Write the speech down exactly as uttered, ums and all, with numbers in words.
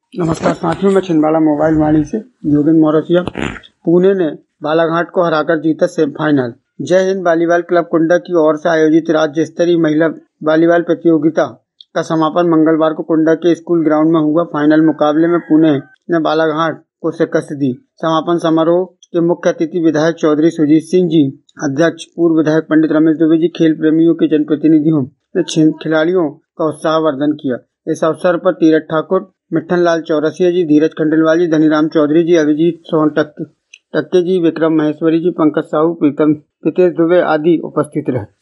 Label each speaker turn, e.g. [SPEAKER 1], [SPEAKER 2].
[SPEAKER 1] नमस्कार साथियों, मैं छिंदवाड़ा मोबाइल वाणी से योगेंद्र मौरसिया। पुणे ने बालाघाट को हराकर जीता सेमीफाइनल। जय हिंद वॉलीबॉल क्लब कुंडा की ओर से आयोजित राज्य स्तरीय महिला वॉलीबॉल प्रतियोगिता का समापन मंगलवार को कुंडा के स्कूल ग्राउंड में हुआ। फाइनल मुकाबले में पुणे ने बालाघाट को शिकस्त दी। समापन समारोह के मुख्य अतिथि विधायक चौधरी सुजीत सिंह जी, अध्यक्ष पूर्व विधायक पंडित रमेश दुबे जी, खेल प्रेमियों के जनप्रतिनिधियों ने खिलाड़ियों का उत्साहवर्धन किया। इस अवसर पर तीरथ ठाकुर, मिट्ठन लाल चौरसिया जी, धीरज खंडेलवाल जी, धनीराम चौधरी जी, अभिजीत सोहन टक्के जी, विक्रम महेश्वरी जी, पंकज साहू, प्रीतम पितेश दुबे आदि उपस्थित रहे।